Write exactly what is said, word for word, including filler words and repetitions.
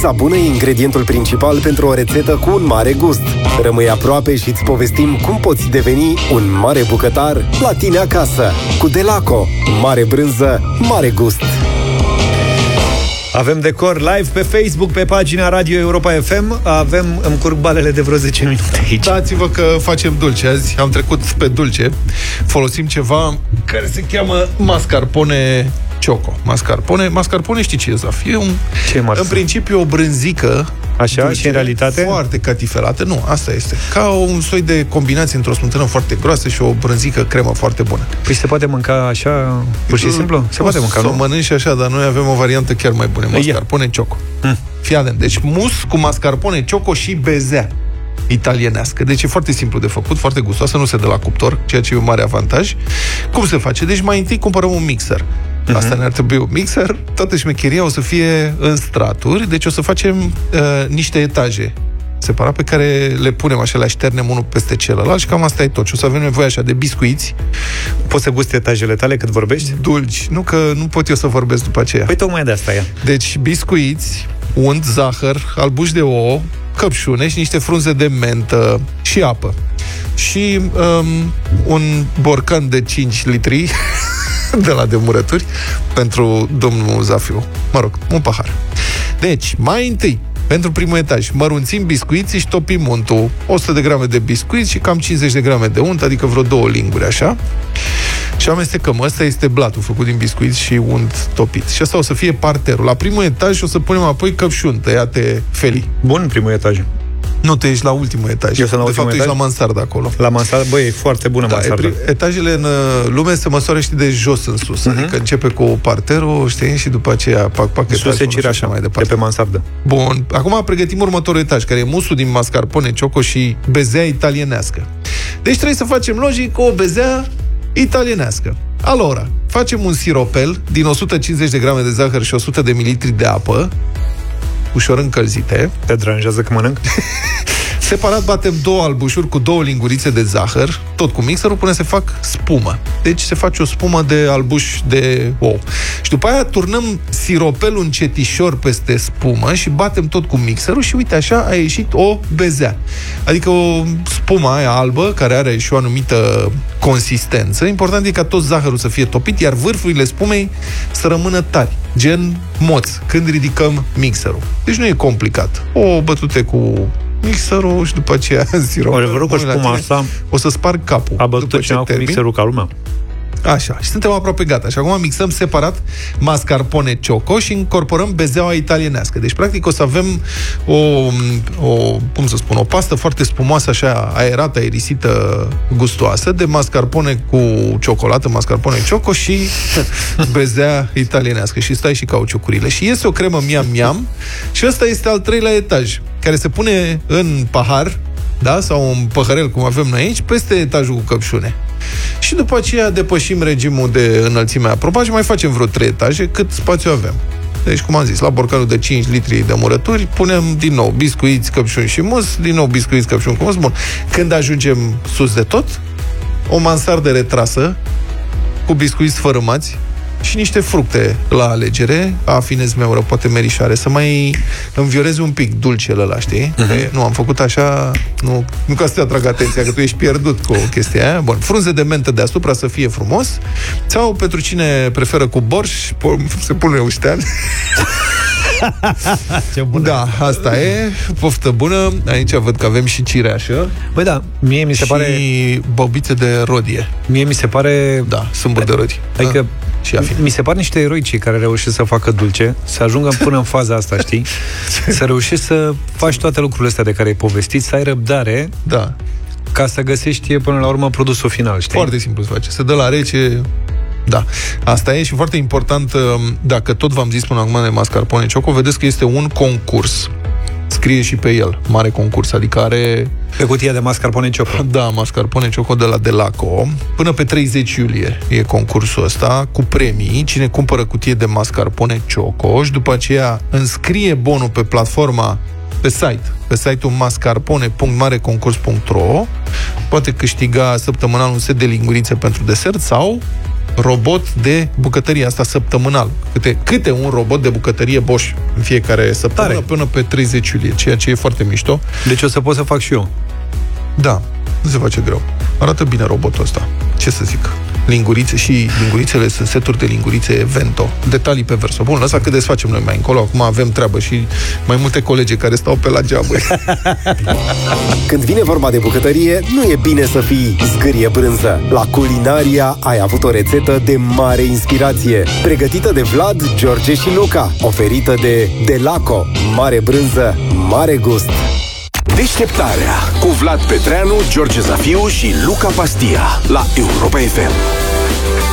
Brânza bună e ingredientul principal pentru o rețetă cu un mare gust. Rămâi aproape și îți povestim cum poți deveni un mare bucătar la tine acasă. Cu Delaco. Mare brânză, mare gust. Avem decor live pe Facebook, pe pagina Radio Europa F M. Avem, îmi curg balele de vreo zece minute aici. Dați-vă că facem dulce azi. Am trecut pe dulce. Folosim ceva care se cheamă mascarpone Choco. Mascarpone, mascarpone știi ce e, Zaf? E un, ce e în principiu o brânzică. Așa, dulce, și în realitate? Foarte catifelată. Nu, asta este. Ca un soi de combinație într-o smântână foarte groasă și o brânzică cremă foarte bună. Păi se poate mânca așa, pur și simplu? Se poate mânca, nu? Să o mănânci și așa, dar noi avem o variantă chiar mai bună. Mascarpone Choco. Hmm. Fii atent. Deci mus cu mascarpone Choco și bezea italienească. Deci e foarte simplu de făcut, foarte gustoasă, nu se dă la cuptor, ceea ce e un mare avantaj. Cum se face? Deci mai întâi cumpărăm un mixer. Uh-huh. Asta ne-ar trebui un mixer. Toată șmecheria o să fie în straturi. Deci o să facem uh, niște etaje separat pe care le punem așa, le așternem unul peste celălalt și cam asta e tot. Și o să avem nevoie așa de biscuiți. Poți să gusti etajele tale cât vorbești? Dulci. Nu că nu pot eu să vorbesc după aceea. Păi tocmai de asta e. Deci biscuiți, unt, zahăr, albuși de ouă, căpșune și niște frunze de mentă și apă. Și um, un borcan de cinci litri de la demurături pentru domnul Zafiu. Mă rog, un pahar. Deci, mai întâi, pentru primul etaj, mărunțim biscuiții și topim untul. o sută de grame de biscuiți și cam cincizeci de grame de unt, adică vreo două linguri, așa. Și amestecăm. Ăsta este blatul făcut din biscuiți și unt topit. Și asta o să fie parterul. La primul etaj o să punem apoi căpșuni tăiate felii. Bun, primul etaj. Nu, tu ești la ultimul etaj. Eu sunt la de ultimul fapt, etaj? ești la mansardă acolo. La mansardă, băi, e foarte bună da, mansardă. E, etajele în lume se măsoară, știi, de jos în sus. Uh-huh. Adică începe cu parterul, știi, și după aceea pac, pac, etajul. Sus se cire așa, mai departe. De pe mansardă. Bun. Acum pregătim următorul etaj, care e musul din mascarpone Choco și bezea italienească. Deci trebuie să facem logic o bezea italienească. Alora, facem un siropel din o sută cincizeci de grame de zahăr și o sută de mililitri de apă, ușor încălzite. Te deranjează că mănânc? Separat batem două albușuri cu două lingurițe de zahăr, tot cu mixerul, până se fac spumă. Deci se face o spumă de albuș de ou. Și după aia turnăm siropelul încetișor peste spumă și batem tot cu mixerul și uite așa a ieșit o bezea. Adică o spumă aia albă, care are și o anumită consistență. Important e ca tot zahărul să fie topit, iar vârfurile spumei să rămână tari, gen moț, când ridicăm mixerul. Deci nu e complicat. O bătute cu mixerul și după aceea siropul. Ori vreau că spuma asta o să sparg capul. A bătut cineva cu mixerul ca lumea. Așa, și suntem aproape gata. Și acum mixăm separat mascarpone Choco și incorporăm bezeaua italienească. Deci, practic, o să avem o, o, cum să spun, o pastă foarte spumoasă, așa, aerată, aerisită, gustoasă, de mascarpone cu ciocolată, mascarpone Choco și bezea italienească. Și stai și cauciucurile. Și iese o cremă miam-miam și ăsta este al treilea etaj, care se pune în pahar, da? Sau un păhărel, cum avem noi aici, peste etajul cu căpșune. Și după aceea depășim regimul de înălțime aprobat și mai facem vreo trei etaje, cât spațiu avem. Deci, cum am zis, la borcanul de cinci litri de murături punem din nou biscuiți, căpșuni și mus, din nou biscuiți, căpșuni cu mus. Bun. Când ajungem sus de tot, o mansardă retrasă cu biscuiți sfărâmați și niște fructe la alegere, afinez meură, poate merișoare, să mai înviorezi un pic dulcele ăla, știi? Uh-huh. Nu, am făcut așa, nu, nu ca să te atrag atenția, că tu ești pierdut cu chestia aia. Bun, frunze de mentă deasupra să fie frumos, sau pentru cine preferă cu borș, se pune uștean. Ce bună. Da, asta e, poftă bună. Aici văd că avem și cireașă. Băi da, mie mi se și pare și bobițe de rodie. Mie mi se pare Da, sâmburi de rodie. Adică da. Și mi se par niște eroi cei care reușesc să facă dulce, să ajungă până în faza asta, știi? Să reușești să faci toate lucrurile astea de care ai povestit, să ai răbdare, da, ca să găsești până la urmă produsul final, știi? Foarte simplu să face. Se dă la rece. Da, asta e și foarte important. Dacă tot v-am zis până acum de mascarpone Choco, vedeți că este un concurs. Scrie și pe el, mare concurs, adică are... Pe cutia de mascarpone Choco. Da, mascarpone Choco de la Delaco. Până pe treizeci iulie e concursul ăsta, cu premii. Cine cumpără cutie de mascarpone Choco și după aceea înscrie bonul pe platforma, pe site, pe site-ul mascarpone punct mareconcurs punct ro, poate câștiga săptămânal un set de lingurițe pentru desert sau robot de bucătărie, asta săptămânal. Câte, câte un robot de bucătărie Bosch în fiecare săptămână, Tare. până pe treizeci iulie, ceea ce e foarte mișto. Deci o să pot să fac și eu. Da, nu se face greu. Arată bine robotul ăsta. Ce să zic? Lingurițe și lingurițele sunt seturi de lingurițe Vento. Detalii pe verso. Bun, lăsa că desfacem noi mai încolo. Acum avem treabă și mai multe colegi care stau pe la geamuri. Când vine vorba de bucătărie, nu e bine să fii zgârie brânză. La Culinaria ai avut o rețetă de mare inspirație, pregătită de Vlad, George și Luca, oferită de Delaco. Mare brânză, mare gust. Deșteptarea cu Vlad Petreanu, George Zafiu și Luca Pastia la Europa F M.